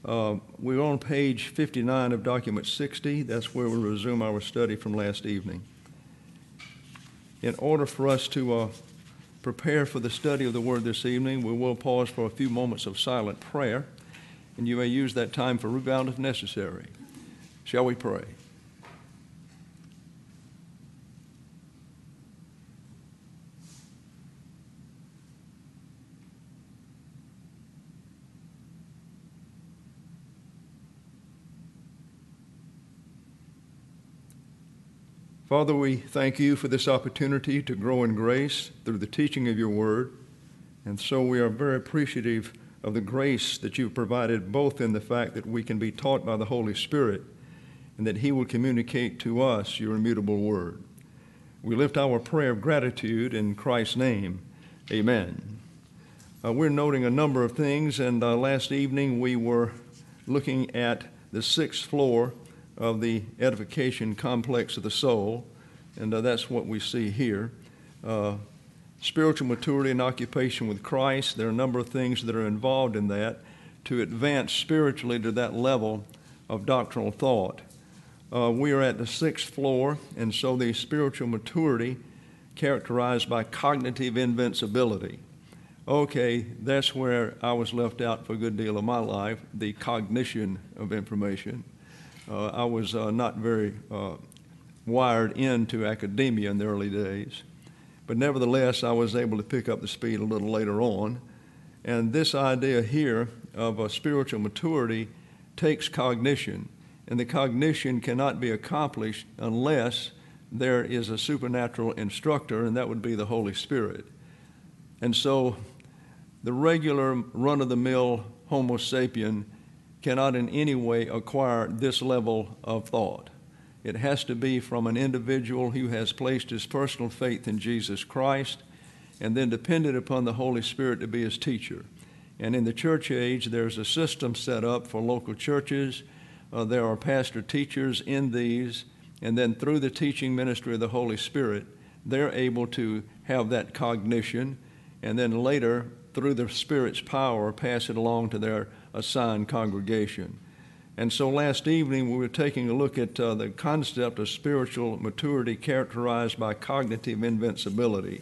We're on page 59 of document 60. That's where we'll resume our study from last evening. In order for us to prepare for the study of the Word this evening, we will pause for a few moments of silent prayer, and you may use that time for rebound if necessary. Shall we pray? Father, we thank you for this opportunity to grow in grace through the teaching of your word. And so we are very appreciative of the grace that you've provided, both in the fact that we can be taught by the Holy Spirit and that he will communicate to us your immutable word. We lift our prayer of gratitude in Christ's name. Amen. We're noting a number of things, and last evening we were looking at the 6th floor of the edification complex of the soul, and that's what we see here. Spiritual maturity and occupation with Christ. There are a number of things that are involved in that to advance spiritually to that level of doctrinal thought. We are at the 6th floor, and so the spiritual maturity characterized by cognitive invincibility. Okay, that's where I was left out for a good deal of my life, the cognition of information. I was not very wired into academia in the early days, but nevertheless, I was able to pick up the speed a little later on. And this idea here of a spiritual maturity takes cognition, and the cognition cannot be accomplished unless there is a supernatural instructor, and that would be the Holy Spirit. And so the regular run-of-the-mill Homo sapien cannot in any way acquire this level of thought. It has to be from an individual who has placed his personal faith in Jesus Christ and then depended upon the Holy Spirit to be his teacher. And in the church age, there's a system set up for local churches. There are pastor teachers in these, and then through the teaching ministry of the Holy Spirit, they're able to have that cognition, and then later, through the Spirit's power, pass it along to their assigned congregation. And so last evening we were taking a look at the concept of spiritual maturity characterized by cognitive invincibility.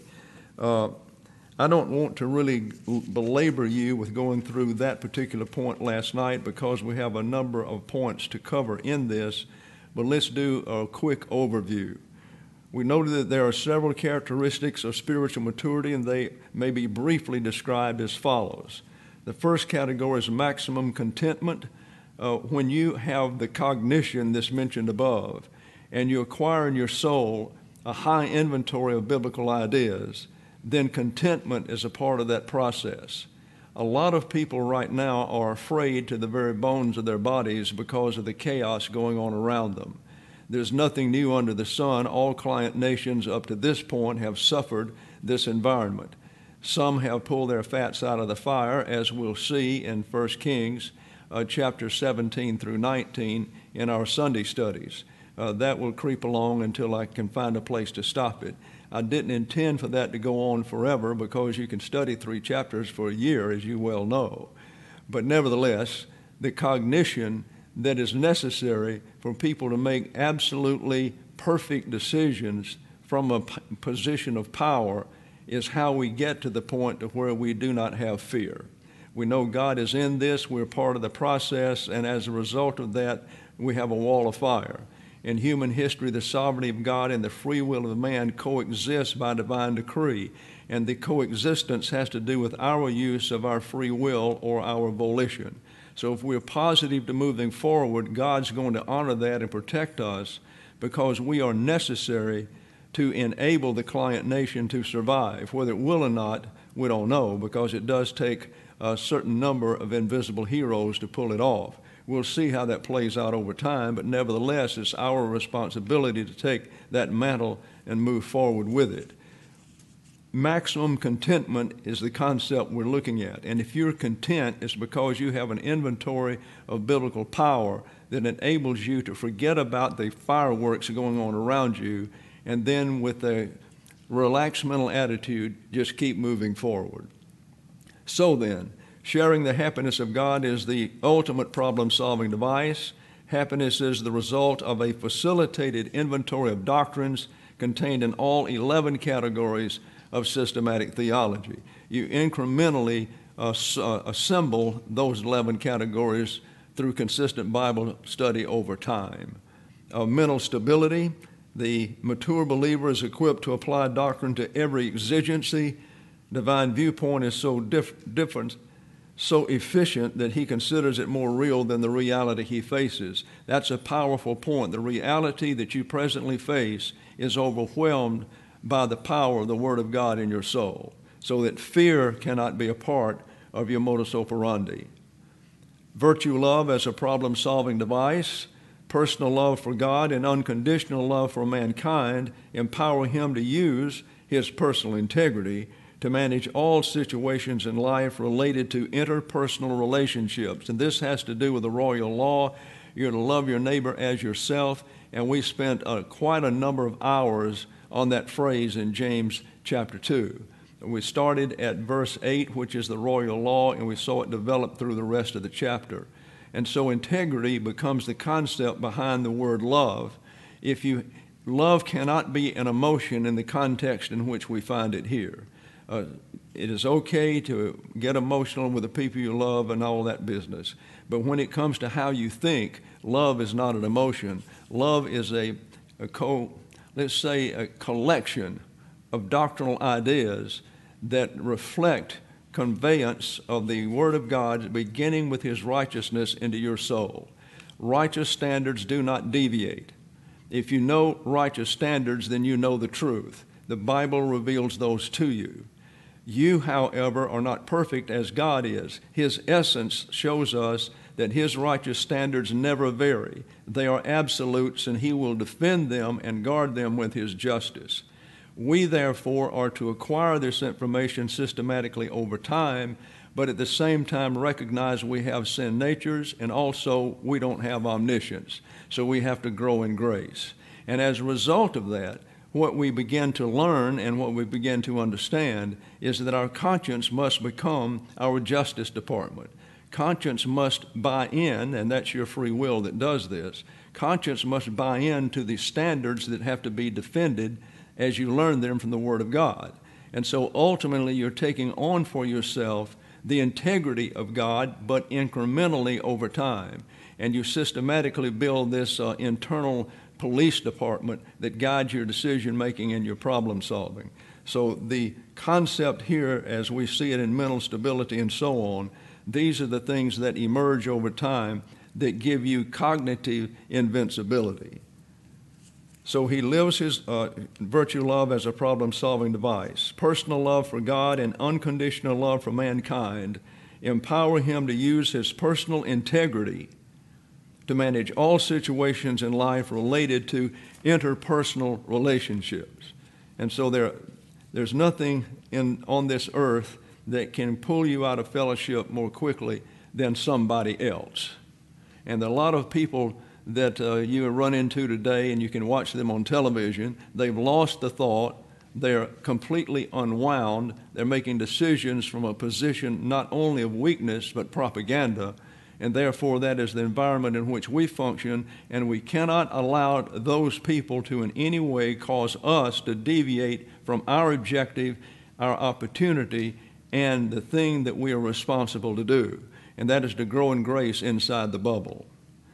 I don't want to really belabor you with going through that particular point last night because we have a number of points to cover in this, but let's do a quick overview. We noted that there are several characteristics of spiritual maturity, and they may be briefly described as follows. The first category is maximum contentment. When you have the cognition that's mentioned above, and you acquire in your soul a high inventory of biblical ideas, then contentment is a part of that process. A lot of people right now are afraid to the very bones of their bodies because of the chaos going on around them. There's nothing new under the sun. All client nations up to this point have suffered this environment. Some have pulled their fats out of the fire, as we'll see in 1 Kings chapter 17 through 19 in our Sunday studies. That will creep along until I can find a place to stop it. I didn't intend for that to go on forever because you can study 3 chapters for a year, as you well know. But nevertheless, the cognition that is necessary for people to make absolutely perfect decisions from a position of power is how we get to the point to where we do not have fear. We know God is in this, we're part of the process, and as a result of that, we have a wall of fire. In human history, the sovereignty of God and the free will of man coexist by divine decree, and the coexistence has to do with our use of our free will or our volition. So if we're positive to moving forward, God's going to honor that and protect us because we are necessary to enable the client nation to survive. Whether it will or not, we don't know, because it does take a certain number of invisible heroes to pull it off. We'll see how that plays out over time, but nevertheless, it's our responsibility to take that mantle and move forward with it. Maximum contentment is the concept we're looking at. And if you're content, it's because you have an inventory of biblical power that enables you to forget about the fireworks going on around you, and then with a relaxed mental attitude, just keep moving forward. So then, Sharing the happiness of God is the ultimate problem-solving device. Happiness is the result of a facilitated inventory of doctrines contained in all 11 categories of systematic theology. You incrementally assemble those 11 categories through consistent Bible study over time. Mental stability. The mature believer is equipped to apply doctrine to every exigency. Divine viewpoint is so different, so efficient that he considers it more real than the reality he faces. That's a powerful point. The reality that you presently face is overwhelmed by the power of the Word of God in your soul, so that fear cannot be a part of your modus operandi. Virtue love as a problem-solving device. Personal love for God and unconditional love for mankind empower him to use his personal integrity to manage all situations in life related to interpersonal relationships. And this has to do with the royal law. You're to love your neighbor as yourself. And we spent quite a number of hours on that phrase in James chapter 2. We started at verse 8, which is the royal law, and we saw it develop through the rest of the chapter. And so integrity becomes the concept behind the word love. Love cannot be an emotion in the context in which we find it here. It is okay to get emotional with the people you love and all that business. But when it comes to how you think, love is not an emotion. Love is a collection of doctrinal ideas that reflect conveyance of the Word of God, beginning with His righteousness into your soul. Righteous standards do not deviate. If you know righteous standards, then you know the truth. The Bible reveals those to you. You, however, are not perfect as God is. His essence shows us that His righteous standards never vary. They are absolutes, and He will defend them and guard them with His justice. We, therefore, are to acquire this information systematically over time, but at the same time recognize we have sin natures, and also we don't have omniscience. So we have to grow in grace. And as a result of that, what we begin to learn and what we begin to understand is that our conscience must become our justice department. Conscience must buy in, and that's your free will that does this. Conscience must buy in to the standards that have to be defended as you learn them from the Word of God. And so ultimately you're taking on for yourself the integrity of God, but incrementally over time. And you systematically build this internal police department that guides your decision-making and your problem-solving. So the concept here, as we see it in mental stability and so on, these are the things that emerge over time that give you cognitive invincibility. So he lives his virtue love as a problem-solving device. Personal love for God and unconditional love for mankind empower him to use his personal integrity to manage all situations in life related to interpersonal relationships. And so there's nothing on this earth that can pull you out of fellowship more quickly than somebody else. And a lot of people that you run into today, and you can watch them on television, they've lost the thought, they're completely unwound, they're making decisions from a position not only of weakness but propaganda, and therefore that is the environment in which we function, and we cannot allow those people to in any way cause us to deviate from our objective, our opportunity, and the thing that we are responsible to do, and that is to grow in grace inside the bubble.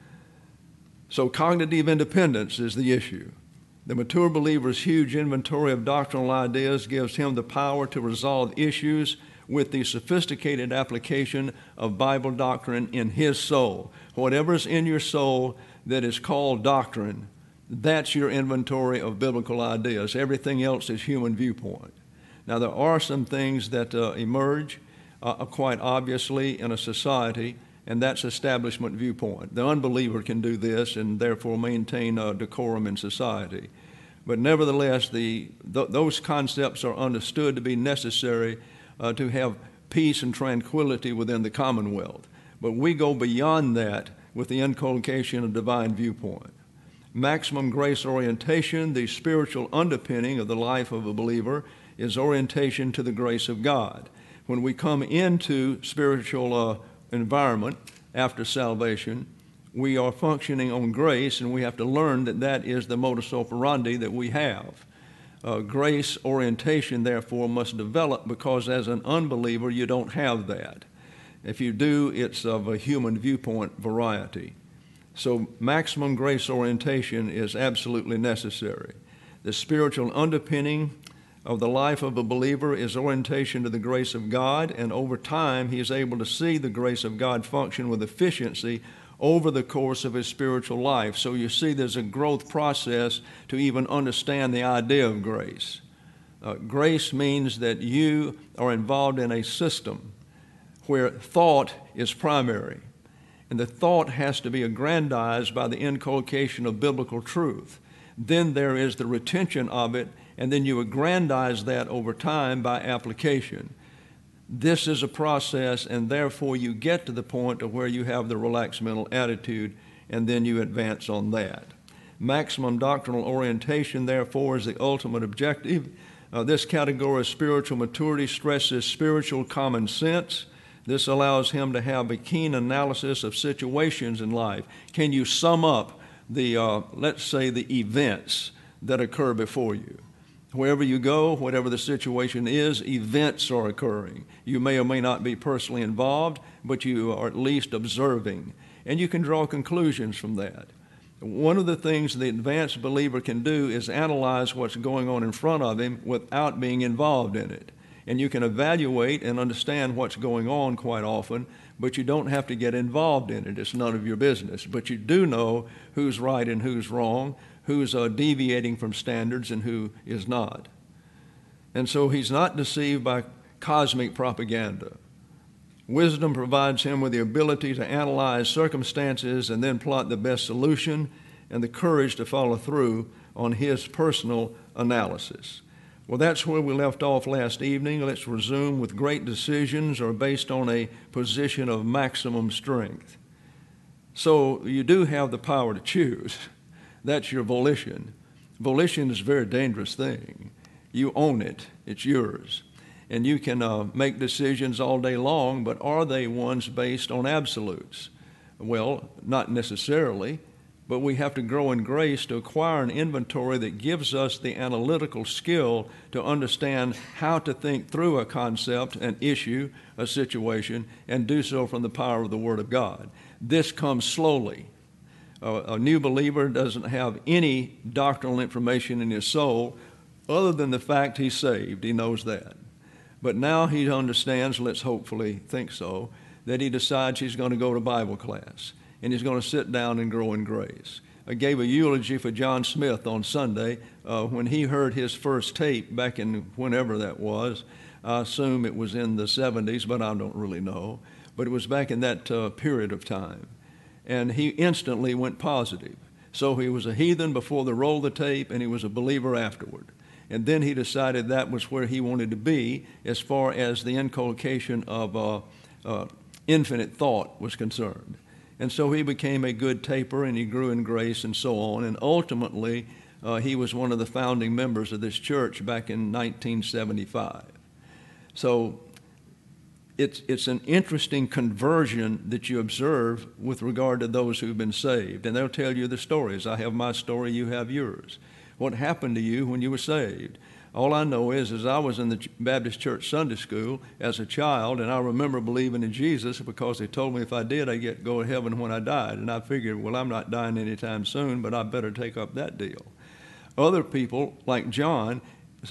So cognitive independence is the issue. The mature believer's huge inventory of doctrinal ideas gives him the power to resolve issues with the sophisticated application of Bible doctrine in his soul. Whatever's in your soul that is called doctrine, that's your inventory of biblical ideas. Everything else is human viewpoint. Now, there are some things that emerge quite obviously in a society, and that's establishment viewpoint. The unbeliever can do this and therefore maintain decorum in society. But nevertheless, those concepts are understood to be necessary to have peace and tranquility within the commonwealth. But we go beyond that with the inculcation of divine viewpoint. Maximum grace orientation, the spiritual underpinning of the life of a believer, is orientation to the grace of God. when we come into spiritual environment after salvation, we are functioning on grace, and we have to learn that that is the modus operandi that we have. Grace orientation, therefore, must develop, because as an unbeliever, you don't have that. If you do, it's of a human viewpoint variety. So maximum grace orientation is absolutely necessary. The spiritual underpinning of the life of a believer is orientation to the grace of God, and over time he is able to see the grace of God function with efficiency over the course of his spiritual life. So you see there's a growth process to even understand the idea of grace. Grace means that you are involved in a system where thought is primary, and the thought has to be aggrandized by the inculcation of biblical truth. Then there is the retention of it, and then you aggrandize that over time by application. This is a process, and therefore you get to the point of where you have the relaxed mental attitude, and then you advance on that. Maximum doctrinal orientation, therefore, is the ultimate objective. This category of spiritual maturity stresses spiritual common sense. This allows him to have a keen analysis of situations in life. Can you sum up the, let's say, the events that occur before you? Wherever you go, whatever the situation is, events are occurring. You may or may not be personally involved, but you are at least observing, and you can draw conclusions from that. One of the things the advanced believer can do is analyze what's going on in front of him without being involved in it. And you can evaluate and understand what's going on quite often, but you don't have to get involved in it. It's none of your business. But you do know who's right and who's wrong, who's deviating from standards and who is not. And so he's not deceived by cosmic propaganda. Wisdom provides him with the ability to analyze circumstances and then plot the best solution, and the courage to follow through on his personal analysis. Well, that's where we left off last evening. Let's resume with great decisions are based on a position of maximum strength. So you do have the power to choose. That's your volition. Volition is a very dangerous thing. You own it. It's yours. And you can make decisions all day long, but are they ones based on absolutes? Well, not necessarily, but we have to grow in grace to acquire an inventory that gives us the analytical skill to understand how to think through a concept, an issue, a situation, and do so from the power of the Word of God. This comes slowly. A new believer doesn't have any doctrinal information in his soul other than the fact he's saved. He knows that. But now he understands, let's hopefully think so, that he decides he's going to go to Bible class and he's going to sit down and grow in grace. I gave a eulogy for John Smith on Sunday when he heard his first tape back in whenever that was. I assume it was in the 70s, but I don't really know. But it was back in that period of time. And he instantly went positive. So he was a heathen before they rolled the tape, and he was a believer afterward. And then he decided that was where he wanted to be as far as the inculcation of infinite thought was concerned. And so he became a good taper, and he grew in grace and so on. And ultimately, he was one of the founding members of this church back in 1975. So it's an interesting conversion that you observe with regard to those who've been saved. And they'll tell you the stories. I have my story, you have yours. What happened to you when you were saved? All I know is I was in the Baptist Church Sunday School as a child, and I remember believing in Jesus because they told me if I did, I'd go to heaven when I died. And I figured, well, I'm not dying anytime soon, but I better take up that deal. Other people, like John,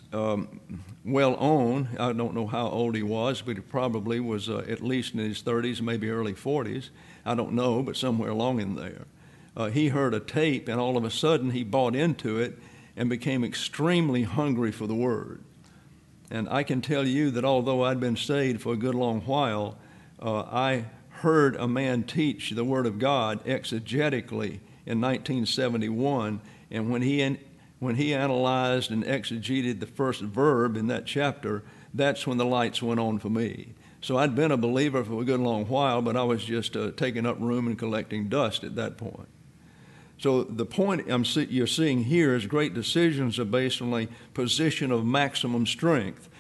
well on, I don't know how old he was, but he probably was at least in his 30s, maybe early 40s. I don't know, but somewhere along in there. He heard a tape, and all of a sudden he bought into it and became extremely hungry for the Word. And I can tell you that although I'd been saved for a good long while, I heard a man teach the Word of God exegetically in 1971, and when he analyzed and exegeted the first verb in that chapter, that's when the lights went on for me. So I'd been a believer for a good long while, but I was just taking up room and collecting dust at that point. So the point you're seeing here is great decisions are based on a position of maximum strength.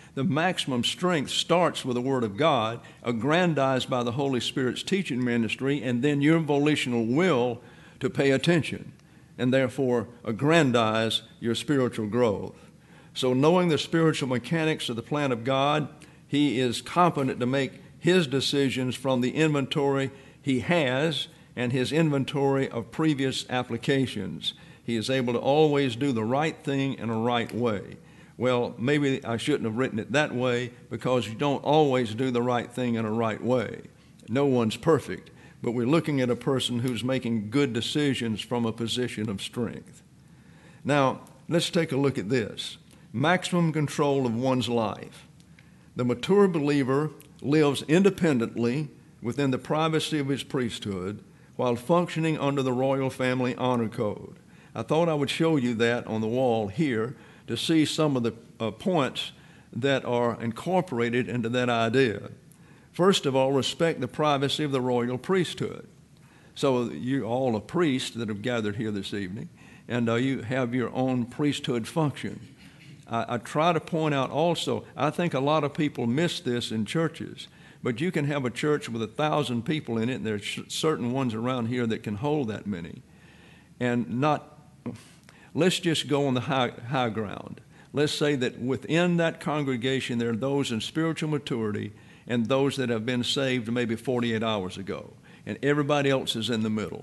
The maximum strength starts with the Word of God, aggrandized by the Holy Spirit's teaching ministry, and then your volitional will to pay attention, and therefore aggrandize your spiritual growth. So knowing the spiritual mechanics of the plan of God, he is competent to make his decisions from the inventory he has and his inventory of previous applications. He is able to always do the right thing in a right way. Well, maybe I shouldn't have written it that way, because you don't always do the right thing in a right way. No one's perfect, but we're looking at a person who's making good decisions from a position of strength. Now, let's take a look at this. Maximum control of one's life. The mature believer lives independently within the privacy of his priesthood while functioning under the royal family honor code. I thought I would show you that on the wall here to see some of the points that are incorporated into that idea. First of all, respect the privacy of the royal priesthood. So you all are priests that have gathered here this evening, and you have your own priesthood function. I try to point out also, I think a lot of people miss this in churches, but you can have a church with 1,000 people in it, and there's certain ones around here that can hold that many. And let's just go on the high ground. Let's say that within that congregation there are those in spiritual maturity and those that have been saved maybe 48 hours ago, and everybody else is in the middle.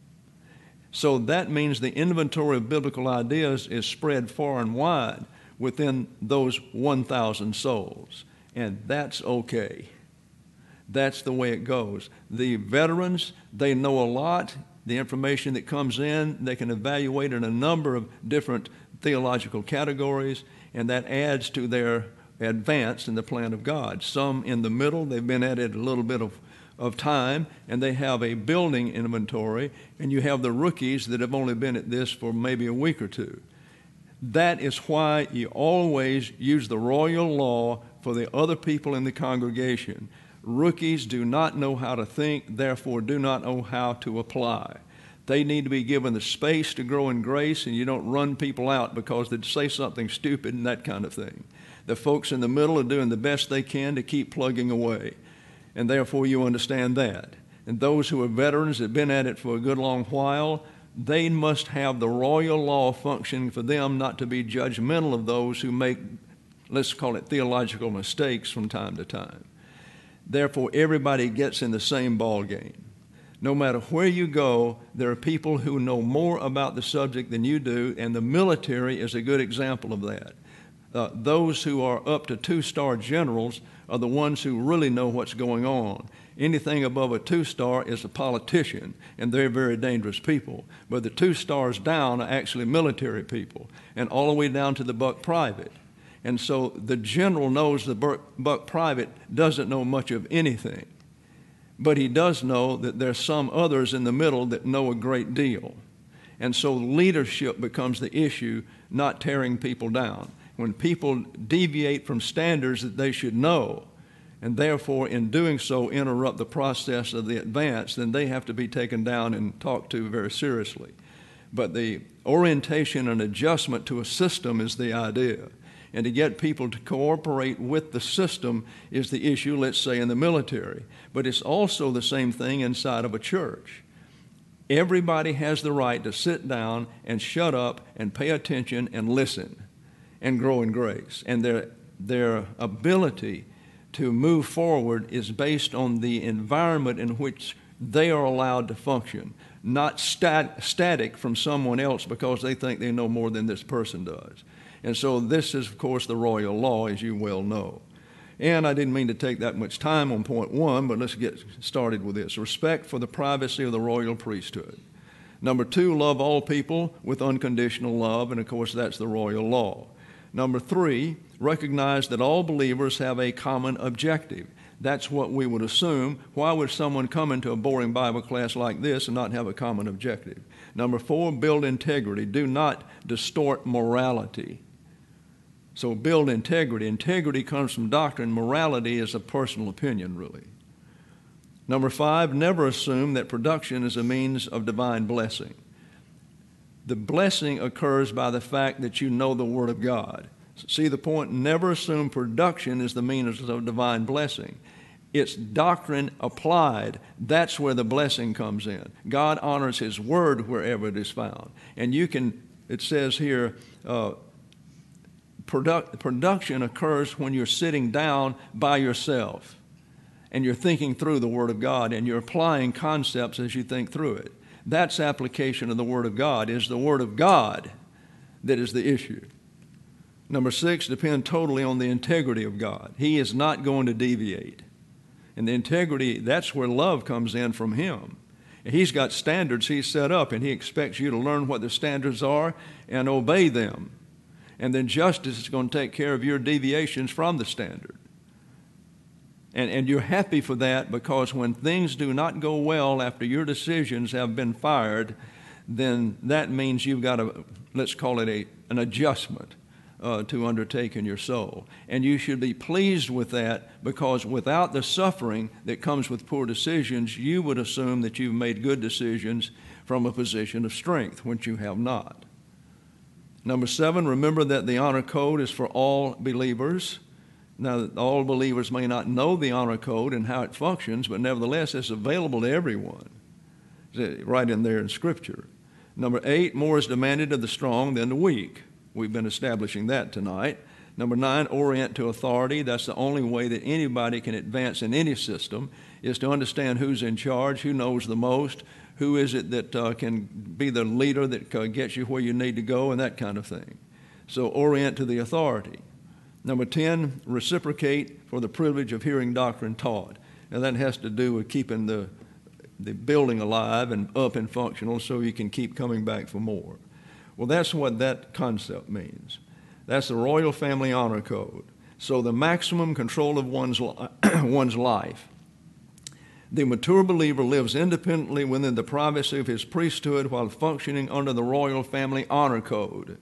So that means the inventory of biblical ideas is spread far and wide within those 1,000 souls, and that's okay. That's the way it goes. The veterans, they know a lot. The information that comes in, they can evaluate in a number of different theological categories, and that adds to their advance in the plan of God. Some in the middle, they've been at it a little bit of time, and they have a building inventory, and you have the rookies that have only been at this for maybe a week or two. That is why you always use the royal law for the other people in the congregation. Rookies do not know how to think, therefore do not know how to apply. They need to be given the space to grow in grace, and you don't run people out because they say something stupid and that kind of thing. The folks in the middle are doing the best they can to keep plugging away, and therefore you understand that. And those who are veterans that have been at it for a good long while, they must have the royal law functioning for them, not to be judgmental of those who make, let's call it, theological mistakes from time to time. Therefore, everybody gets in the same ball game. No matter where you go, there are people who know more about the subject than you do, and the military is a good example of that. Those who are up to 2-star generals are the ones who really know what's going on. Anything above a 2-star is a politician, and they're very dangerous people. But the 2 stars down are actually military people, and all the way down to the buck private. And so the general knows the buck private doesn't know much of anything. But he does know that there's some others in the middle that know a great deal. And so leadership becomes the issue, not tearing people down. When people deviate from standards that they should know, and therefore in doing so interrupt the process of the advance, then they have to be taken down and talked to very seriously. But the orientation and adjustment to a system is the idea. And to get people to cooperate with the system is the issue, let's say, in the military. But it's also the same thing inside of a church. Everybody has the right to sit down and shut up and pay attention and listen and grow in grace. And their ability to move forward is based on the environment in which they are allowed to function, not static from someone else because they think they know more than this person does. And so this is, of course, the royal law, as you well know. And I didn't mean to take that much time on point 1, but let's get started with this. Respect for the privacy of the royal priesthood. Number 2, love all people with unconditional love, and of course that's the royal law. Number 3, recognize that all believers have a common objective. That's what we would assume. Why would someone come into a boring Bible class like this and not have a common objective? Number 4, build integrity. Do not distort morality. So build integrity. Integrity comes from doctrine. Morality is a personal opinion, really. Number 5, never assume that production is a means of divine blessing. The blessing occurs by the fact that you know the Word of God. See the point? Never assume production is the means of divine blessing. It's doctrine applied. That's where the blessing comes in. God honors His word wherever it is found. And it says here, production occurs when you're sitting down by yourself and you're thinking through the Word of God and you're applying concepts as you think through it. That's application of the Word of God. It's the Word of God that is the issue. Number 6, depend totally on the integrity of God. He is not going to deviate. And the integrity, that's where love comes in from Him. And He's got standards He's set up, and He expects you to learn what the standards are and obey them. And then justice is going to take care of your deviations from the standard. And you're happy for that, because when things do not go well after your decisions have been fired, then that means you've got let's call it an adjustment to undertake in your soul. And you should be pleased with that, because without the suffering that comes with poor decisions, you would assume that you've made good decisions from a position of strength, which you have not. Number 7, remember that the honor code is for all believers. Now, all believers may not know the honor code and how it functions, but nevertheless, it's available to everyone. It's right in there in Scripture. Number 8, more is demanded of the strong than the weak. We've been establishing that tonight. Number 9, orient to authority. That's the only way that anybody can advance in any system, is to understand who's in charge, who knows the most, who is it that can be the leader that gets you where you need to go, and that kind of thing. So orient to the authority. Number 10, reciprocate for the privilege of hearing doctrine taught. Now that has to do with keeping the building alive and up and functional so you can keep coming back for more. Well, that's what that concept means. That's the Royal Family Honor Code. So the maximum control of one's life. The mature believer lives independently within the privacy of his priesthood while functioning under the Royal Family Honor Code.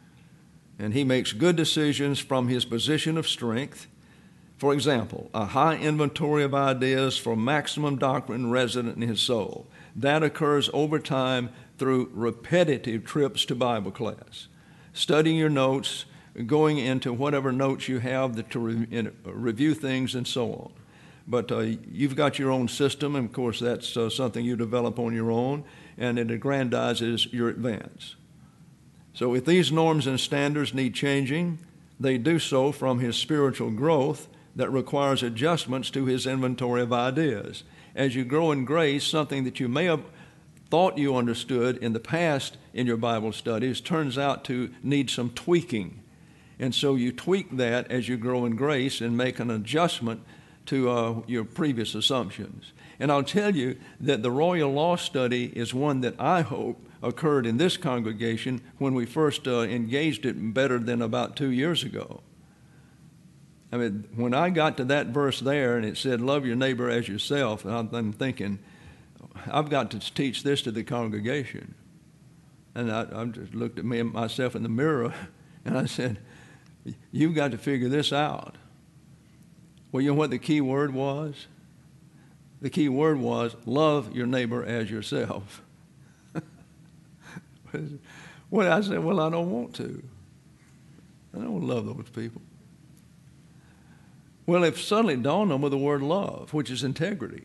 And he makes good decisions from his position of strength. For example, a high inventory of ideas for maximum doctrine resident in his soul. That occurs over time through repetitive trips to Bible class, studying your notes, going into whatever notes you have to review things, and so on. But you've got your own system, and of course that's something you develop on your own, and it aggrandizes your advance. So if these norms and standards need changing, they do so from his spiritual growth that requires adjustments to his inventory of ideas. As you grow in grace, something that you may have thought you understood in the past in your Bible studies turns out to need some tweaking. And so you tweak that as you grow in grace and make an adjustment to your previous assumptions. And I'll tell you that the Royal Law Study is one that I hope occurred in this congregation when we first engaged it better than about 2 years ago. I mean, when I got to that verse there and it said, love your neighbor as yourself, I'm thinking, I've got to teach this to the congregation. And I just looked at myself in the mirror and I said, you've got to figure this out. Well, you know what the key word was? The key word was, love your neighbor as yourself. Well, I said, well, I don't want to. I don't love those people. Well, it suddenly dawned on me the word love, which is integrity.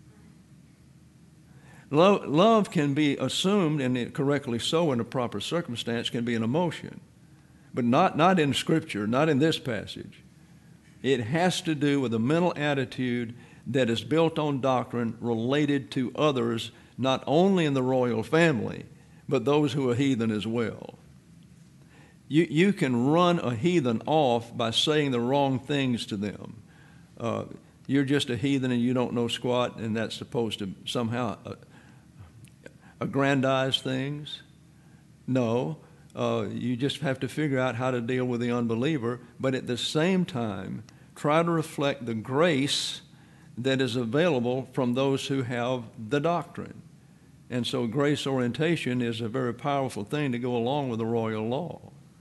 Love can be assumed, and correctly so in a proper circumstance, can be an emotion. But not in Scripture, not in this passage. It has to do with a mental attitude that is built on doctrine related to others, not only in the royal family, but those who are heathen as well. You can run a heathen off by saying the wrong things to them. You're just a heathen and you don't know squat, and that's supposed to somehow aggrandize things. No, you just have to figure out how to deal with the unbeliever, but at the same time, try to reflect the grace that is available from those who have the doctrine. And so grace orientation is a very powerful thing to go along with the royal law.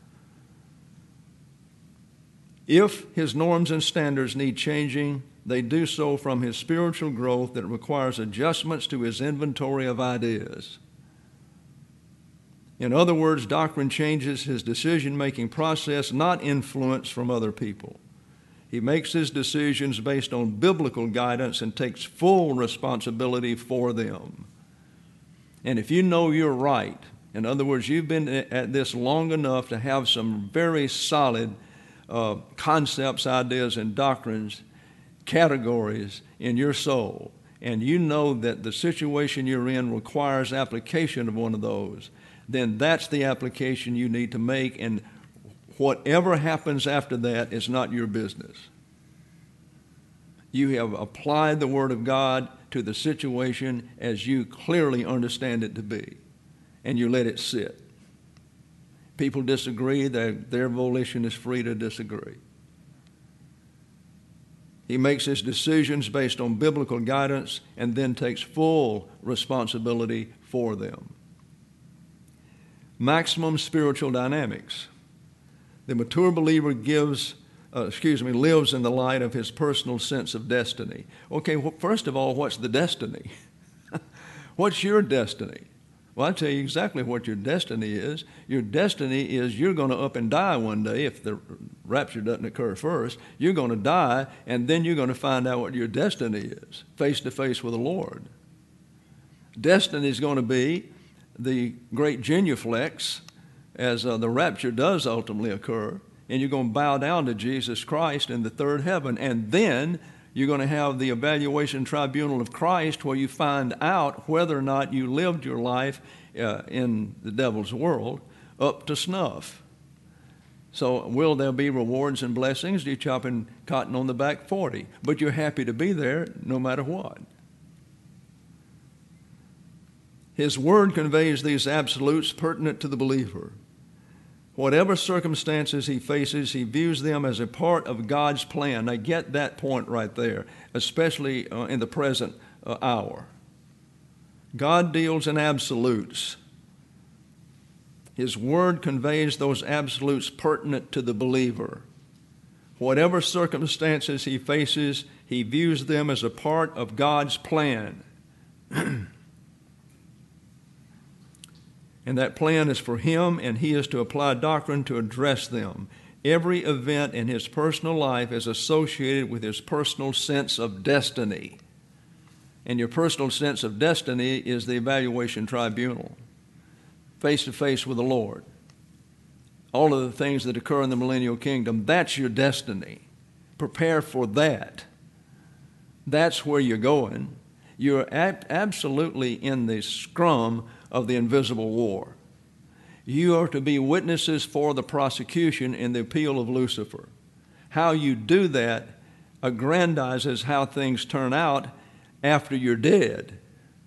If his norms and standards need changing, they do so from his spiritual growth that requires adjustments to his inventory of ideas. In other words, doctrine changes his decision-making process, not influence from other people. He makes his decisions based on biblical guidance and takes full responsibility for them. And if you know you're right, in other words, you've been at this long enough to have some very solid concepts, ideas, and doctrines, categories in your soul, and you know that the situation you're in requires application of one of those, then that's the application you need to make, and whatever happens after that is not your business. You have applied the Word of God to the situation as you clearly understand it to be, and you let it sit. People disagree, their volition is free to disagree. He makes his decisions based on biblical guidance and then takes full responsibility for them. Maximum spiritual dynamics. The mature believer lives in the light of his personal sense of destiny. Okay, well, first of all, what's the destiny? What's your destiny? Well, I'll tell you exactly what your destiny is. Your destiny is you're going to up and die one day if the rapture doesn't occur first. You're going to die, and then you're going to find out what your destiny is, face to face with the Lord. Destiny is going to be the great genuflex as the rapture does ultimately occur, and you're going to bow down to Jesus Christ in the third heaven, and then you're going to have the evaluation tribunal of Christ where you find out whether or not you lived your life in the devil's world up to snuff. So will there be rewards and blessings? You're chopping cotton on the back 40, but you're happy to be there no matter what. His word conveys these absolutes pertinent to the believer. Whatever circumstances he faces, he views them as a part of God's plan. Now get that point right there, especially in the present hour. God deals in absolutes. His word conveys those absolutes pertinent to the believer. Whatever circumstances he faces, he views them as a part of God's plan. And that plan is for him, and he is to apply doctrine to address them. Every event in his personal life is associated with his personal sense of destiny. And your personal sense of destiny is the evaluation tribunal, face to face with the Lord. All of the things that occur in the millennial kingdom, that's your destiny. Prepare for that. That's where you're going. You're absolutely in the scrum of the invisible war. You are to be witnesses for the prosecution in the appeal of Lucifer. How you do that aggrandizes how things turn out after you're dead.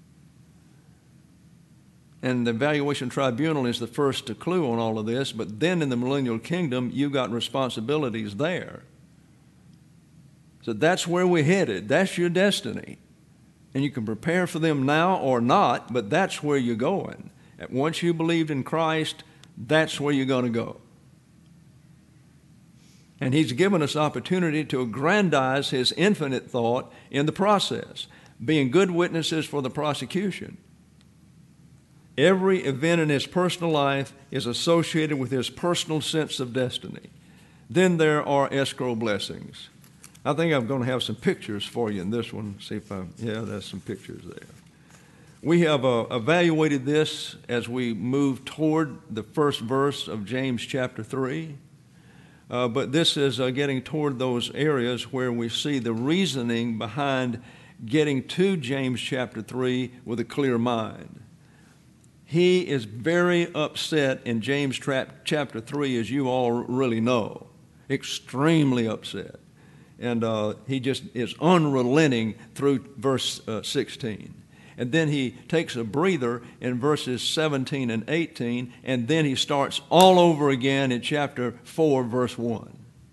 And the evaluation tribunal is the first clue on all of this, but then in the millennial kingdom, you've got responsibilities there. So that's where we're headed. That's your destiny. And you can prepare for them now or not, but that's where you're going. And once you believed in Christ, that's where you're going to go. And he's given us opportunity to aggrandize his infinite thought in the process, being good witnesses for the prosecution. Every event in his personal life is associated with his personal sense of destiny. Then there are escrow blessings. I think I'm going to have some pictures for you in this one. See if there's some pictures there. We have evaluated this as we move toward the first verse of James chapter 3. But this is getting toward those areas where we see the reasoning behind getting to James chapter 3 with a clear mind. He is very upset in James chapter 3, as you all really know, extremely upset. And he just is unrelenting through verse 16. And then he takes a breather in verses 17 and 18, and then he starts all over again in chapter 4, verse 1.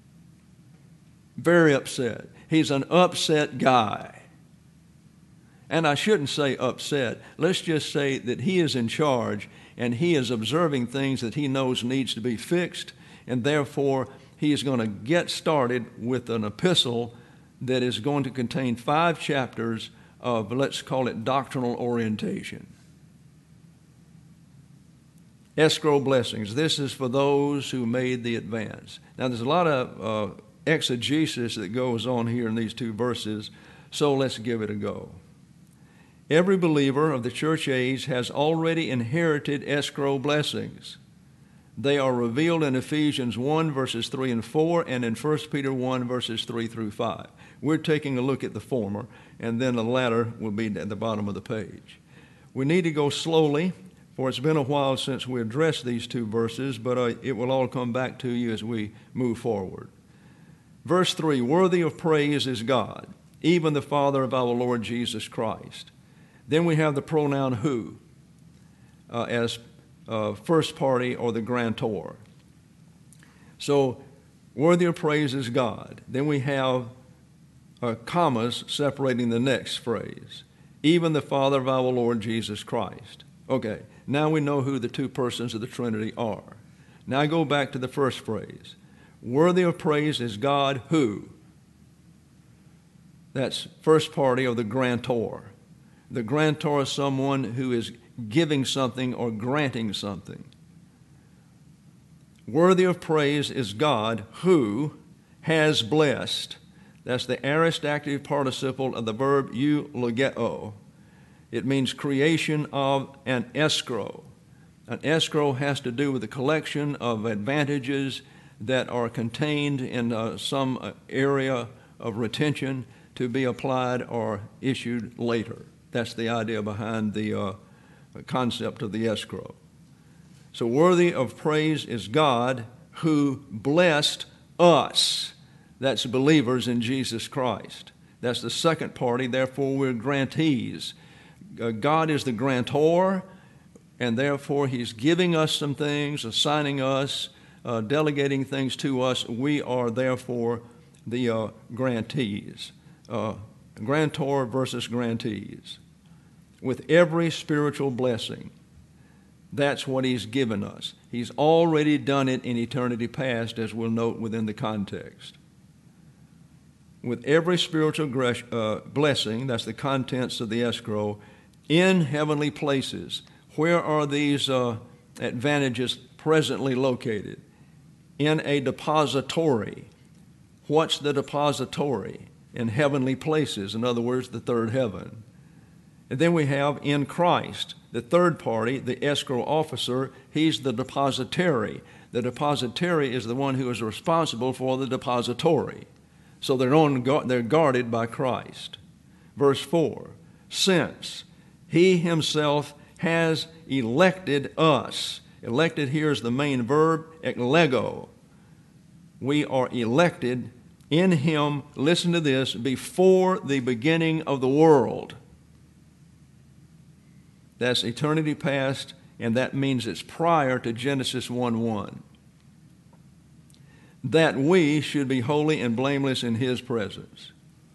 Very upset. He's an upset guy. And I shouldn't say upset. Let's just say that he is in charge, and he is observing things that he knows needs to be fixed, and therefore he is going to get started with an epistle that is going to contain 5 chapters of, let's call it, doctrinal orientation. Escrow blessings. This is for those who made the advance. Now, there's a lot of exegesis that goes on here in these two verses, so let's give it a go. Every believer of the church age has already inherited escrow blessings. They are revealed in Ephesians 1, verses 3 and 4, and in 1 Peter 1, verses 3 through 5. We're taking a look at the former, and then the latter will be at the bottom of the page. We need to go slowly, for it's been a while since we addressed these two verses, but it will all come back to you as we move forward. Verse 3, worthy of praise is God, even the Father of our Lord Jesus Christ. Then we have the pronoun who as first party or the grantor. So, worthy of praise is God. Then we have commas separating the next phrase. Even the Father of our Lord Jesus Christ. Okay, now we know who the two persons of the Trinity are. Now I go back to the first phrase. Worthy of praise is God who? That's first party of the grantor. The grantor is someone who is giving something or granting something. Worthy of praise is God who has blessed. That's the aorist active participle of the verb eulogeo. It means creation of an escrow. An escrow has to do with the collection of advantages that are contained in some area of retention to be applied or issued later. That's the idea behind the concept of the escrow. So worthy of praise is God who blessed us. That's believers in Jesus Christ. That's the second party, therefore we're grantees. God is the grantor, and therefore He's giving us some things, assigning us, delegating things to us. We are therefore the grantees. Grantor versus grantees. With every spiritual blessing, that's what He's given us. He's already done it in eternity past, as we'll note within the context. With every spiritual blessing, that's the contents of the escrow, in heavenly places. Where are these advantages presently located? In a depository. What's the depository? In heavenly places, in other words, the third heaven. And then we have in Christ, the third party, the escrow officer. He's the depositary. The depositary is the one who is responsible for the depository. So they're guarded by Christ. Verse 4, since He Himself has elected us. Elected here is the main verb, eklego. We are elected in Him, listen to this, before the beginning of the world. That's eternity past, and that means it's prior to Genesis 1:1. That we should be holy and blameless in His presence.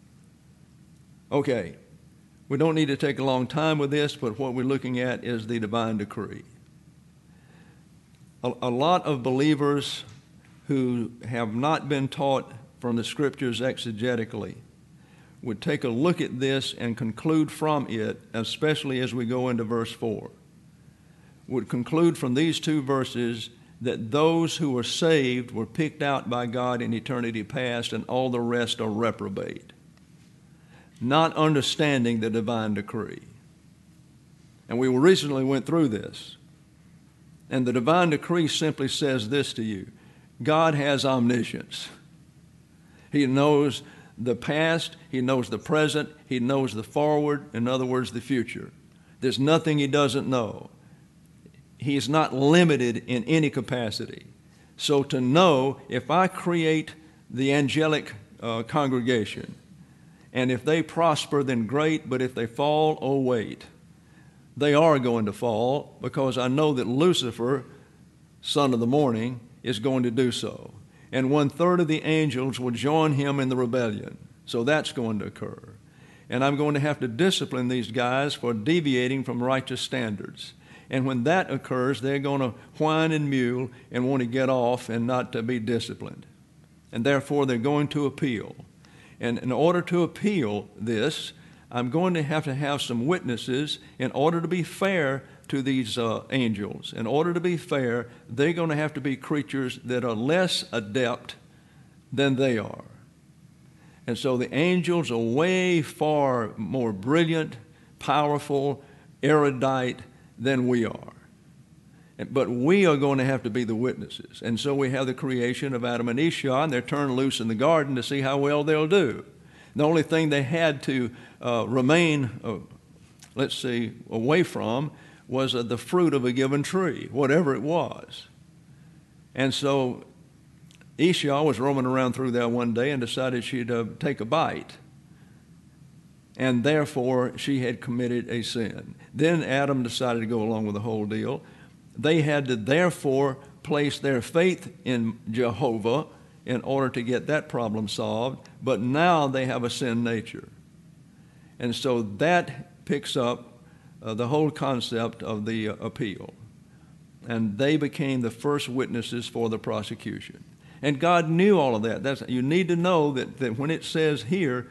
Okay, we don't need to take a long time with this, but what we're looking at is the divine decree. A lot of believers who have not been taught from the Scriptures exegetically would take a look at this and conclude from it, especially as we go into verse 4, would conclude from these two verses that those who were saved were picked out by God in eternity past and all the rest are reprobate, not understanding the divine decree. And we recently went through this. And the divine decree simply says this to you: God has omniscience. He knows the past, He knows the present, He knows the forward, in other words, the future. There's nothing He doesn't know. He is not limited in any capacity. So to know, if I create the angelic congregation, and if they prosper, then great, but if they fall, oh wait. They are going to fall, because I know that Lucifer, son of the morning, is going to do so. And 1/3 of the angels will join him in the rebellion. So that's going to occur. And I'm going to have to discipline these guys for deviating from righteous standards. And when that occurs, they're going to whine and mew and want to get off and not to be disciplined. And therefore, they're going to appeal. And in order to appeal this, I'm going to have some witnesses in order to be fair to these angels. In order to be fair, they're going to have to be creatures that are less adept than they are. And so the angels are way far more brilliant, powerful, erudite than we are. But we are going to have to be the witnesses. And so we have the creation of Adam and Esau, and they're turned loose in the garden to see how well they'll do. The only thing they had to remain, away from was the fruit of a given tree, whatever it was. And so Esau was roaming around through there one day and decided she'd take a bite. And therefore, she had committed a sin. Then Adam decided to go along with the whole deal. They had to therefore place their faith in Jehovah in order to get that problem solved. But now they have a sin nature. And so that picks up the whole concept of the appeal. And they became the first witnesses for the prosecution. And God knew all of that. You need to know that when it says here,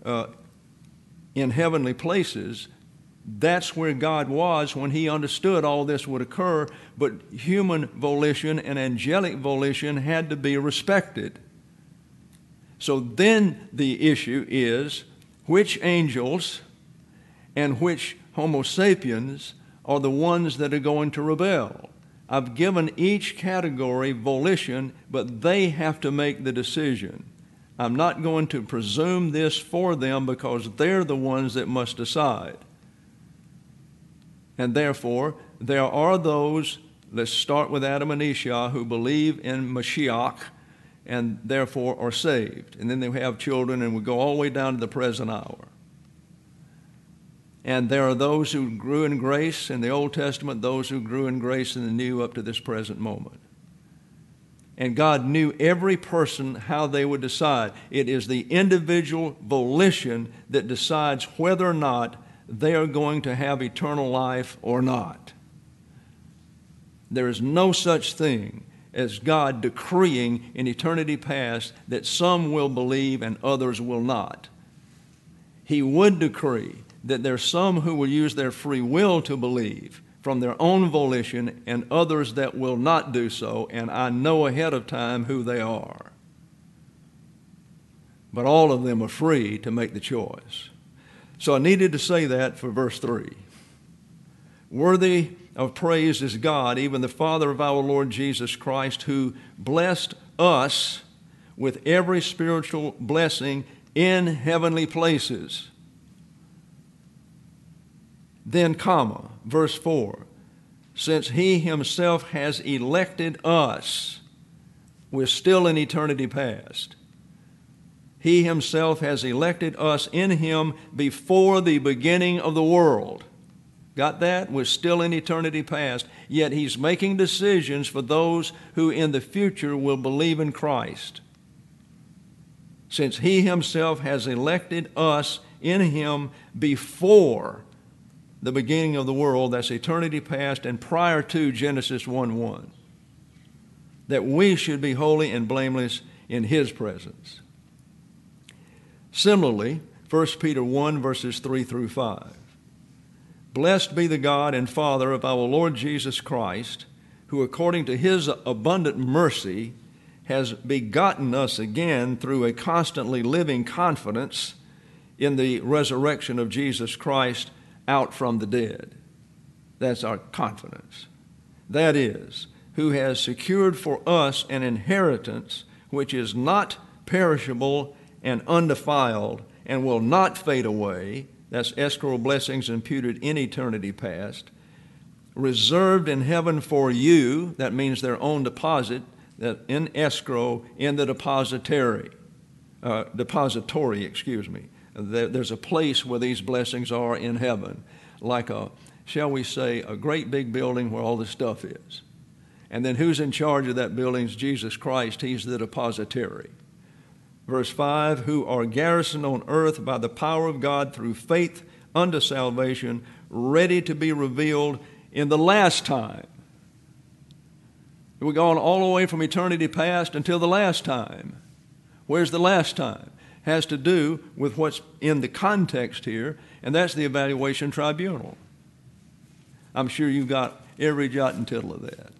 in heavenly places, that's where God was when he understood all this would occur, but human volition and angelic volition had to be respected. So then the issue is, which angels and which Homo sapiens are the ones that are going to rebel? I've given each category volition, but they have to make the decision. I'm not going to presume this for them because they're the ones that must decide. And therefore, there are those, let's start with Adam and Esau, who believe in Mashiach and therefore are saved. And then they have children, and we go all the way down to the present hour. And there are those who grew in grace in the Old Testament, those who grew in grace in the New up to this present moment. And God knew every person how they would decide. It is the individual volition that decides whether or not they are going to have eternal life or not. There is no such thing as God decreeing in eternity past that some will believe and others will not. He would decree that there are some who will use their free will to believe from their own volition and others that will not do so, and I know ahead of time who they are. But all of them are free to make the choice. So I needed to say that for verse 3. Worthy of praise is God, even the Father of our Lord Jesus Christ, who blessed us with every spiritual blessing in heavenly places. Then, verse 4, since he himself has elected us, we're still in eternity past. He himself has elected us in him before the beginning of the world. Got that? We're still in eternity past, yet he's making decisions for those who in the future will believe in Christ. Since he himself has elected us in him before the beginning of the world, that's eternity past and prior to Genesis 1:1, that we should be holy and blameless in his presence. Similarly, 1 Peter 1, verses 3 through 5. Blessed be the God and Father of our Lord Jesus Christ, who according to his abundant mercy has begotten us again through a constantly living confidence in the resurrection of Jesus Christ out from the dead. That's our confidence. That is, who has secured for us an inheritance which is not perishable and undefiled and will not fade away. That's escrow blessings imputed in eternity past. Reserved in heaven for you, that means their own deposit, that in escrow in the depository. There's a place where these blessings are in heaven, like shall we say, a great big building where all the stuff is. And then who's in charge of that building is Jesus Christ. He's the depository. Verse 5, who are garrisoned on earth by the power of God through faith unto salvation, ready to be revealed in the last time. We're going all the way from eternity past until the last time. Where's the last time? Has to do with what's in the context here, and that's the evaluation tribunal. I'm sure you've got every jot and tittle of that.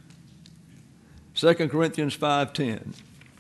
2 Corinthians 5:10.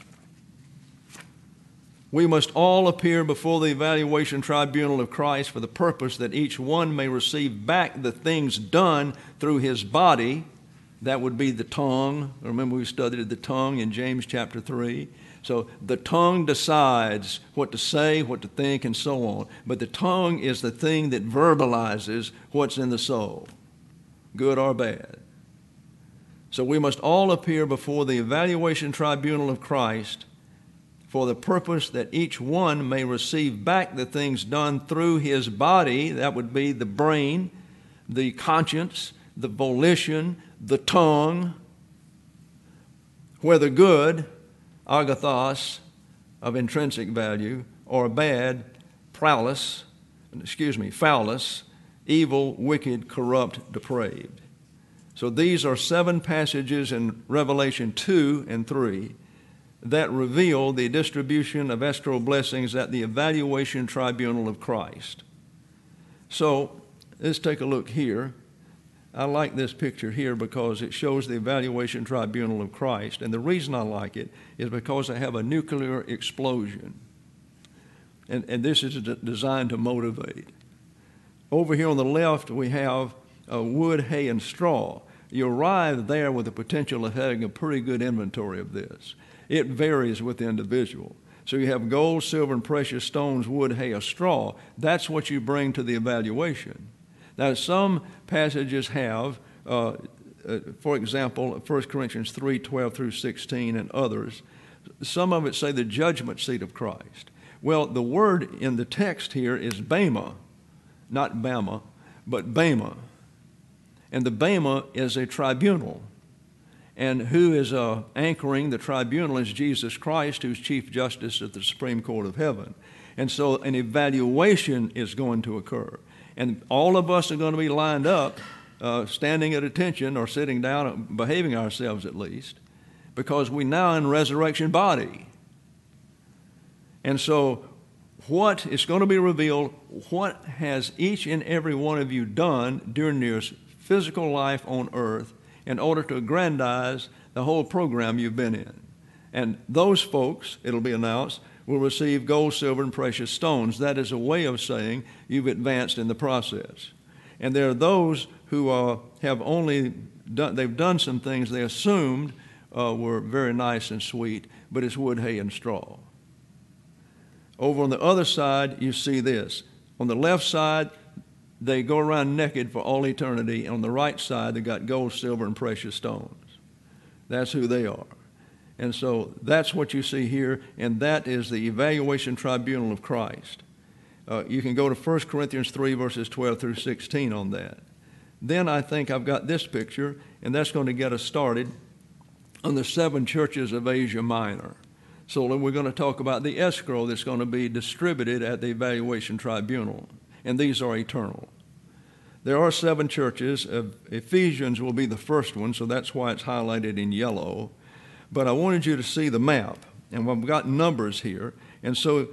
We must all appear before the evaluation tribunal of Christ for the purpose that each one may receive back the things done through his body. That would be the tongue. Remember, we studied the tongue in James chapter 3. So the tongue decides what to say, what to think, and so on. But the tongue is the thing that verbalizes what's in the soul, good or bad. So we must all appear before the evaluation tribunal of Christ for the purpose that each one may receive back the things done through his body. That would be the brain, the conscience, the volition, the tongue, whether good, agathos, of intrinsic value, or bad, foulus, evil, wicked, corrupt, depraved. So these are 7 passages in Revelation 2 and 3 that reveal the distribution of escrow blessings at the evaluation tribunal of Christ. So let's take a look here. I like this picture here because it shows the evaluation tribunal of Christ. And the reason I like it is because I have a nuclear explosion. And this is designed to motivate. Over here on the left, we have wood, hay, and straw. You arrive there with the potential of having a pretty good inventory of this. It varies with the individual. So you have gold, silver, and precious stones, wood, hay, or straw. That's what you bring to the evaluation. Now, some passages have, for example, 1 Corinthians 3:12 through 16 and others, some of it say the judgment seat of Christ. Well, the word in the text here is bema, not Bama, but bema. And the bema is a tribunal. And who is anchoring the tribunal is Jesus Christ, who's Chief Justice at the Supreme Court of Heaven. And so an evaluation is going to occur. And all of us are going to be lined up, standing at attention or sitting down, behaving ourselves at least, because we're now in resurrection body. And so what is going to be revealed, what has each and every one of you done during your physical life on earth in order to aggrandize the whole program you've been in. And those folks, it'll be announced, will receive gold, silver, and precious stones. That is a way of saying you've advanced in the process. And there are those who have only done, they've done some things they assumed were very nice and sweet, but it's wood, hay, and straw. Over on the other side, you see this. On the left side, they go around naked for all eternity. And on the right side, they got gold, silver, and precious stones. That's who they are. And so that's what you see here, and that is the evaluation tribunal of Christ. You can go to 1 Corinthians 3, verses 12 through 16 on that. Then I think I've got this picture, and that's going to get us started on the 7 churches of Asia Minor. So we're going to talk about the escrow that's going to be distributed at the evaluation tribunal, and these are eternal. There are 7 churches. Ephesians will be the first one, so that's why it's highlighted in yellow. But I wanted you to see the map, and we've got numbers here. And so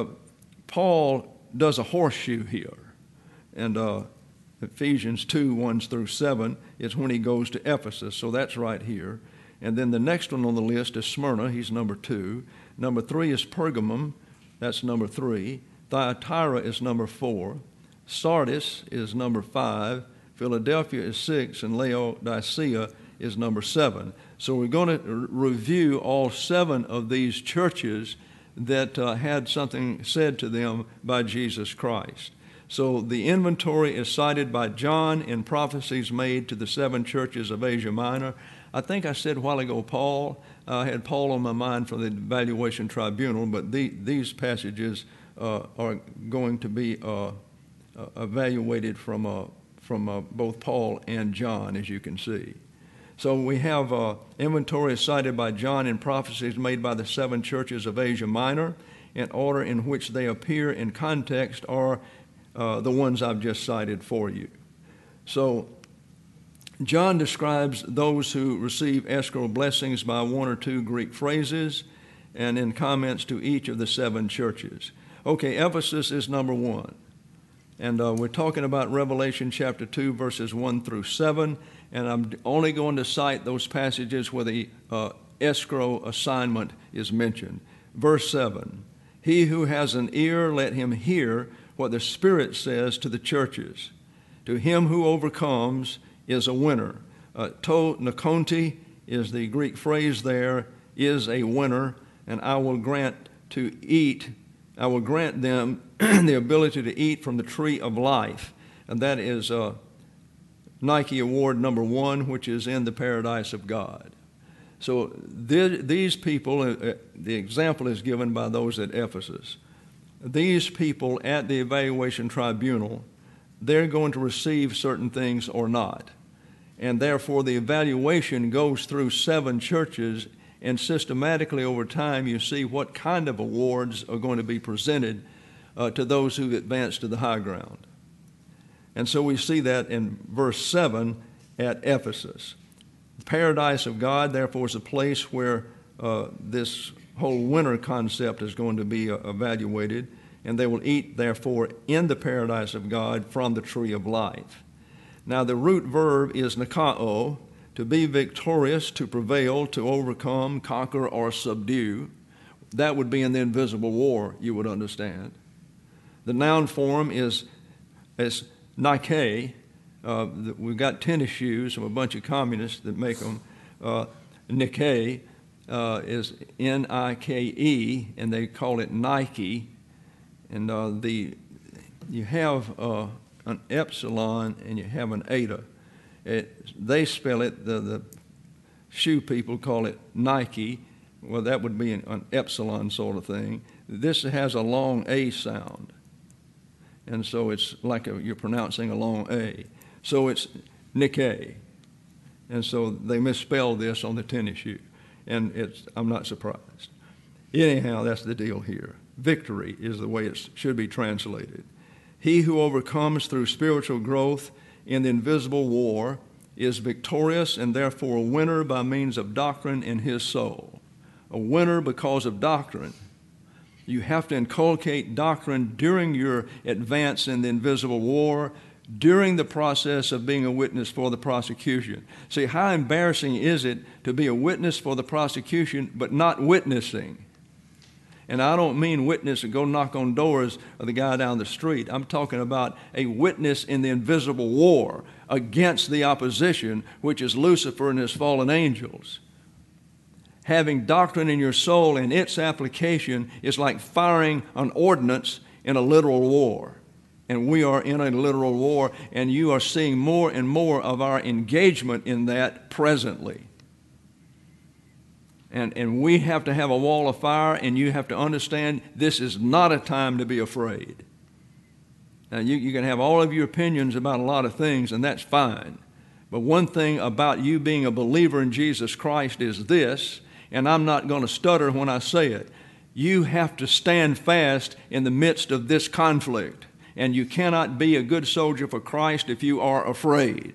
Paul does a horseshoe here. And Ephesians 2, 1 through 7 is when he goes to Ephesus, so that's right here. And then the next one on the list is Smyrna, he's number 2. Number 3 is Pergamum, that's number 3. Thyatira is number 4. Sardis is number 5. Philadelphia is 6, and Laodicea is number 7. So we're going to review all 7 of these churches that had something said to them by Jesus Christ. So the inventory is cited by John in prophecies made to the 7 churches of Asia Minor. I think I said a while ago Paul. I had Paul on my mind for the evaluation tribunal, but these passages are going to be evaluated from both Paul and John, as you can see. So we have inventory cited by John in prophecies made by the 7 churches of Asia Minor, in order in which they appear in context are the ones I've just cited for you. So John describes those who receive escrow blessings by 1 or 2 Greek phrases and in comments to each of the 7 churches. Okay, Ephesus is number 1. And we're talking about Revelation chapter 2, verses 1 through 7. And I'm only going to cite those passages where the escrow assignment is mentioned. Verse 7, he who has an ear, let him hear what the Spirit says to the churches. To him who overcomes is a winner. To nakonti is the Greek phrase there, is a winner, and I will grant them the ability to eat from the tree of life. And that is Nike Award number 1, which is in the paradise of God. So these people, the example is given by those at Ephesus. These people at the evaluation tribunal, they're going to receive certain things or not. And therefore the evaluation goes through 7 churches, and systematically over time you see what kind of awards are going to be presented to those who advance to the high ground. And so we see that in verse 7 at Ephesus. The paradise of God, therefore, is a place where this whole winner concept is going to be evaluated, and they will eat, therefore, in the paradise of God from the tree of life. Now, the root verb is nikao, to be victorious, to prevail, to overcome, conquer, or subdue. That would be in the invisible war, you would understand. The noun form is Nike. We've got tennis shoes from a bunch of communists that make them. Nike is Nike, and they call it Nike. And you have an epsilon and you have an eta. They spell it, the shoe people call it Nike. Well, that would be an epsilon sort of thing. This has a long A sound. And so it's like you're pronouncing a long A. So it's Nikkei. And so they misspelled this on the tennis shoe. And I'm not surprised. Anyhow, that's the deal here. Victory is the way it should be translated. He who overcomes through spiritual growth in the invisible war is victorious and therefore a winner by means of doctrine in his soul. A winner because of doctrine. You have to inculcate doctrine during your advance in the invisible war, during the process of being a witness for the prosecution. See, how embarrassing is it to be a witness for the prosecution but not witnessing? And I don't mean witness and go knock on doors of the guy down the street. I'm talking about a witness in the invisible war against the opposition, which is Lucifer and his fallen angels. Having doctrine in your soul and its application is like firing an ordnance in a literal war. And we are in a literal war, and you are seeing more and more of our engagement in that presently. And we have to have a wall of fire, and you have to understand this is not a time to be afraid. Now, you can have all of your opinions about a lot of things, and that's fine. But one thing about you being a believer in Jesus Christ is this, and I'm not going to stutter when I say it. You have to stand fast in the midst of this conflict, and you cannot be a good soldier for Christ if you are afraid.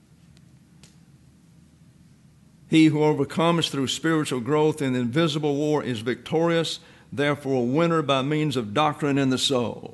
He who overcomes through spiritual growth in the invisible war is victorious, therefore a winner by means of doctrine in the soul.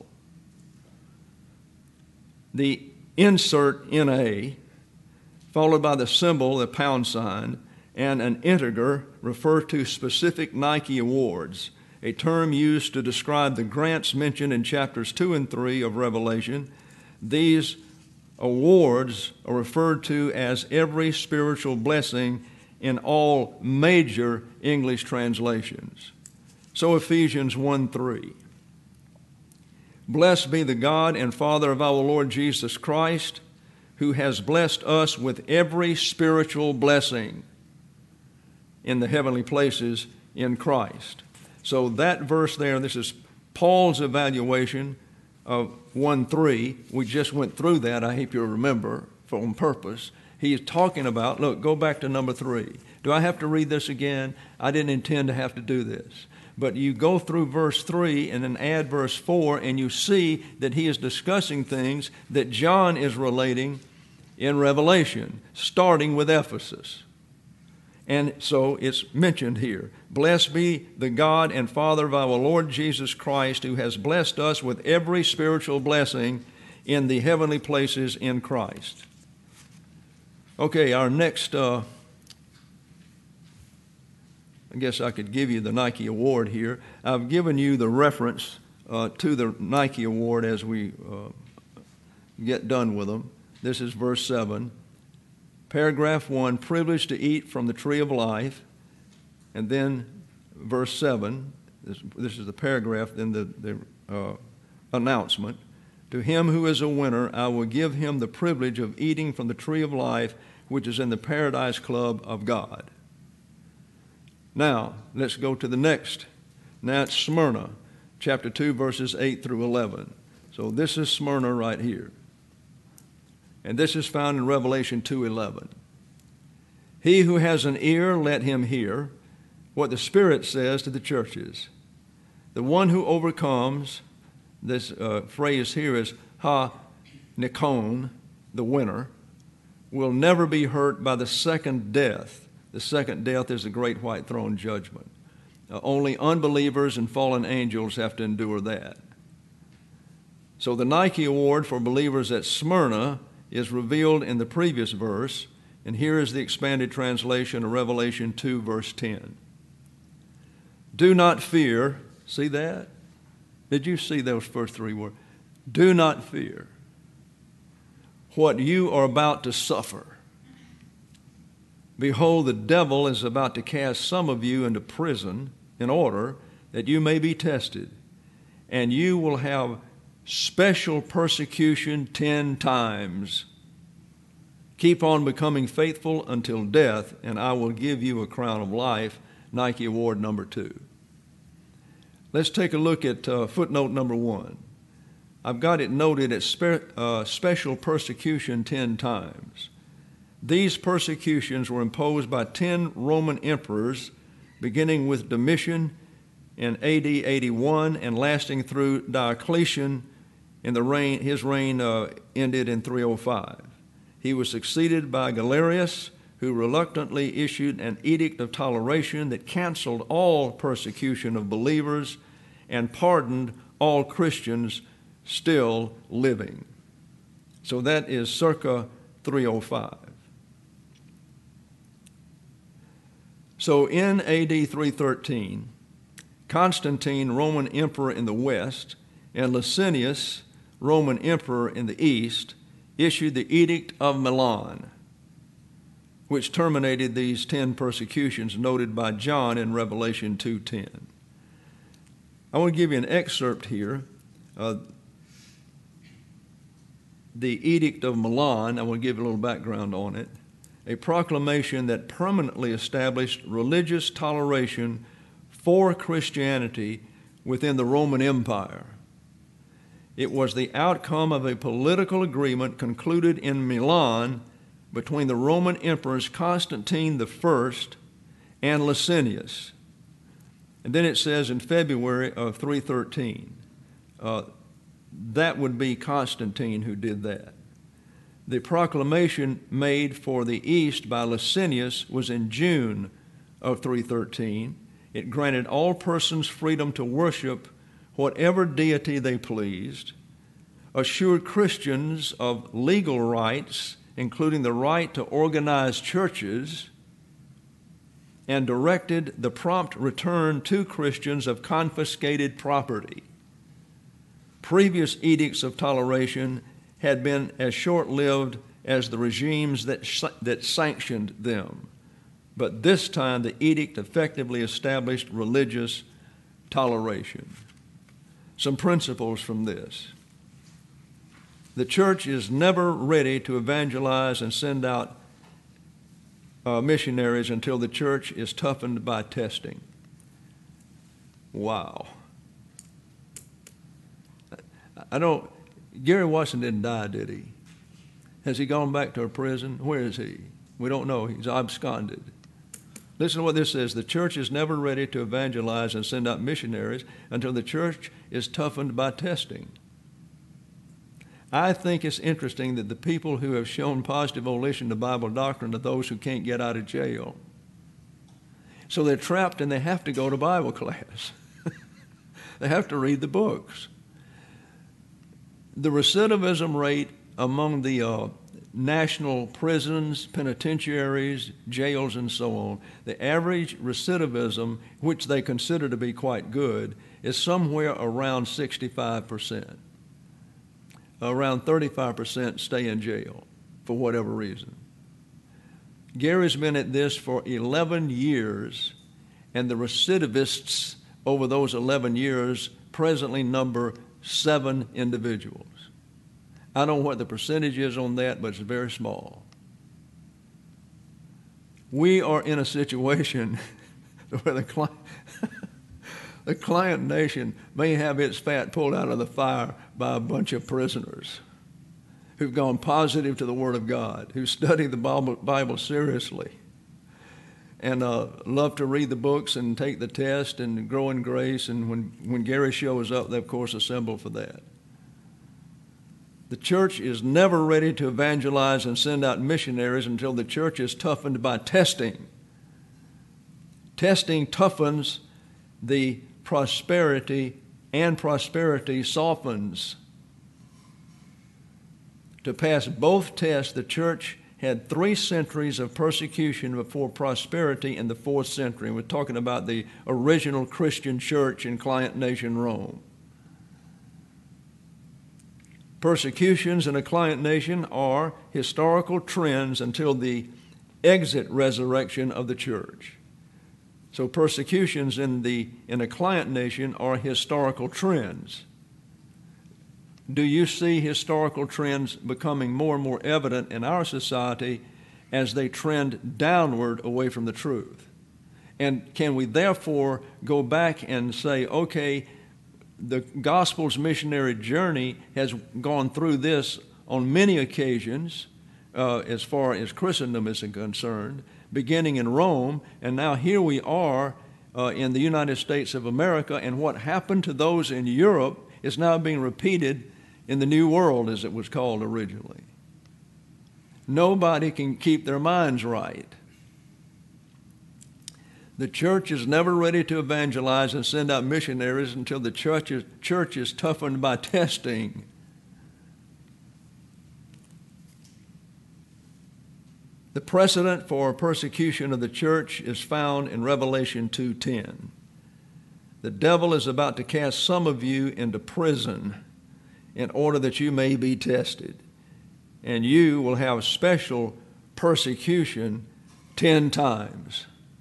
The insert NA, followed by the symbol, the pound sign, and an integer refer to specific Nike awards, a term used to describe the grants mentioned in chapters 2 and 3 of Revelation. These awards are referred to as every spiritual blessing in all major English translations. So Ephesians 1:3. Blessed be the God and Father of our Lord Jesus Christ, who has blessed us with every spiritual blessing in the heavenly places in Christ. So that verse there, this is Paul's evaluation of 1:3. We just went through that, I hope you'll remember, on purpose. He is talking about, look, go back to number 3. Do I have to read this again? I didn't intend to have to do this. But you go through verse 3 and then add verse 4, and you see that he is discussing things that John is relating in Revelation, starting with Ephesus. And so it's mentioned here. Blessed be the God and Father of our Lord Jesus Christ, who has blessed us with every spiritual blessing in the heavenly places in Christ. Okay, our next, I guess I could give you the Nike Award here. I've given you the reference to the Nike Award as we get done with them. This is verse 7. Paragraph 1, privileged to eat from the tree of life. And then verse 7, this is the paragraph, then the announcement. To him who is a winner, I will give him the privilege of eating from the tree of life, which is in the paradise club of God. Now, let's go to the next. Now it's Smyrna, chapter 2, verses 8 through 11. So this is Smyrna right here. And this is found in Revelation 2:11. He who has an ear, let him hear what the Spirit says to the churches. The one who overcomes, this phrase here is ha-nikon, the winner, will never be hurt by the second death. The second death is the great white throne judgment. Only unbelievers and fallen angels have to endure that. So the Nike Award for believers at Smyrna is revealed in the previous verse, and here is the expanded translation of Revelation 2, verse 10. Do not fear. See that? Did you see those first three words? Do not fear what you are about to suffer. Behold, the devil is about to cast some of you into prison in order that you may be tested, and you will have special persecution 10 times. Keep on becoming faithful until death, and I will give you a crown of life. Nike Award number 2. Let's take a look at footnote number 1. I've got it noted as special persecution 10 times. These persecutions were imposed by 10 Roman emperors, beginning with Domitian in AD 81 and lasting through Diocletian. His reign ended in 305. He was succeeded by Galerius, who reluctantly issued an edict of toleration that canceled all persecution of believers and pardoned all Christians still living. So that is circa 305. So in AD 313, Constantine, Roman emperor in the west, and Licinius, Roman emperor in the east, issued the Edict of Milan, which terminated these 10 persecutions noted by John in Revelation 2:10. I want to give you an excerpt here. The Edict of Milan, I want to give you a little background on it. A proclamation that permanently established religious toleration for Christianity within the Roman Empire. It was the outcome of a political agreement concluded in Milan between the Roman emperors Constantine I and Licinius. And then it says in February of 313, that would be Constantine who did that. The proclamation made for the East by Licinius was in June of 313. It granted all persons freedom to worship whatever deity they pleased, assured Christians of legal rights, including the right to organize churches, and directed the prompt return to Christians of confiscated property. Previous edicts of toleration had been as short-lived as the regimes that sanctioned them. But this time the edict effectively established religious toleration. Some principles from this. The church is never ready to evangelize and send out missionaries until the church is toughened by testing. Wow. Gary Watson didn't die, did he? Has he gone back to a prison? Where is he? We don't know. He's absconded. Listen to what this says. The church is never ready to evangelize and send out missionaries until the church is toughened by testing. I think it's interesting that the people who have shown positive volition to Bible doctrine are those who can't get out of jail. So they're trapped and they have to go to Bible class. They have to read the books. The recidivism rate among the national prisons, penitentiaries, jails, and so on, the average recidivism, which they consider to be quite good, is somewhere around 65%. Around 35% stay in jail for whatever reason. Gary's been at this for 11 years, and the recidivists over those 11 years presently number 7 individuals. I don't know what the percentage is on that, but it's very small. We are in a situation where the client nation may have its fat pulled out of the fire by a bunch of prisoners who've gone positive to the Word of God, who study the Bible seriously, and love to read the books and take the test and grow in grace. And when Gary shows up, they, of course, assemble for that. The church is never ready to evangelize and send out missionaries until the church is toughened by testing. Testing toughens the prosperity, and prosperity softens. To pass both tests, the church had 3 centuries of persecution before prosperity in the 4th century. We're talking about the original Christian church in client nation Rome. Persecutions in a client nation are historical trends until the exit resurrection of the church. So persecutions in a client nation are historical trends. Do you see historical trends becoming more and more evident in our society as they trend downward away from the truth? And can we therefore go back and say, okay, the gospel's missionary journey has gone through this on many occasions as far as Christendom is concerned, beginning in Rome, and now here we are in the United States of America, and what happened to those in Europe is now being repeated in the New World, as it was called originally. Nobody can keep their minds right. The church is never ready to evangelize and send out missionaries until the church is toughened by testing. The precedent for persecution of the church is found in Revelation 2:10. The devil is about to cast some of you into prison in order that you may be tested, and you will have special persecution 10 times.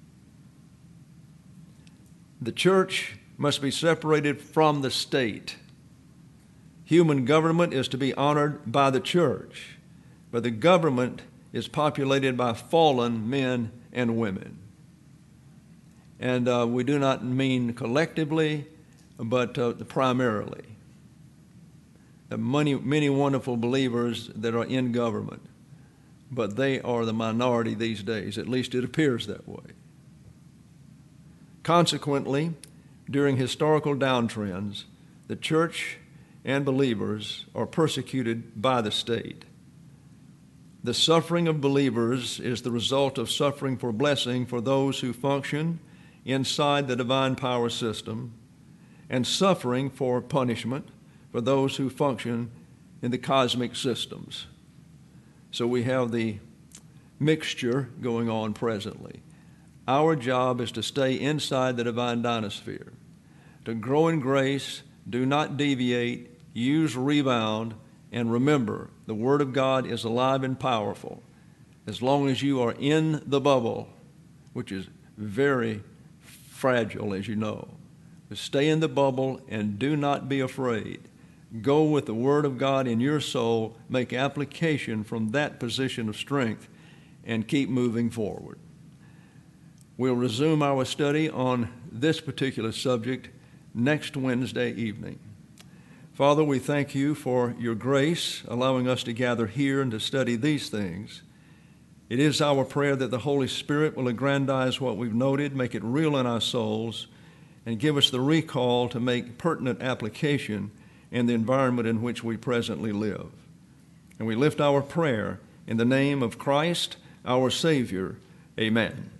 The church must be separated from the state. Human government is to be honored by the church, but the government is populated by fallen men and women. And we do not mean collectively, but primarily. There are many wonderful believers that are in government, but they are the minority these days. At least it appears that way. Consequently, during historical downtrends, the church and believers are persecuted by the state. The suffering of believers is the result of suffering for blessing for those who function inside the divine power system, and suffering for punishment for those who function in the cosmic systems. So we have the mixture going on presently. Our job is to stay inside the divine dynasphere, to grow in grace, do not deviate, use rebound, and remember, the Word of God is alive and powerful as long as you are in the bubble, which is very fragile, as you know. But stay in the bubble and do not be afraid. Go with the Word of God in your soul, make application from that position of strength, and keep moving forward. We'll resume our study on this particular subject next Wednesday evening. Father, we thank you for your grace, allowing us to gather here and to study these things. It is our prayer that the Holy Spirit will aggrandize what we've noted, make it real in our souls, and give us the recall to make pertinent application in the environment in which we presently live. And we lift our prayer in the name of Christ, our Savior. Amen.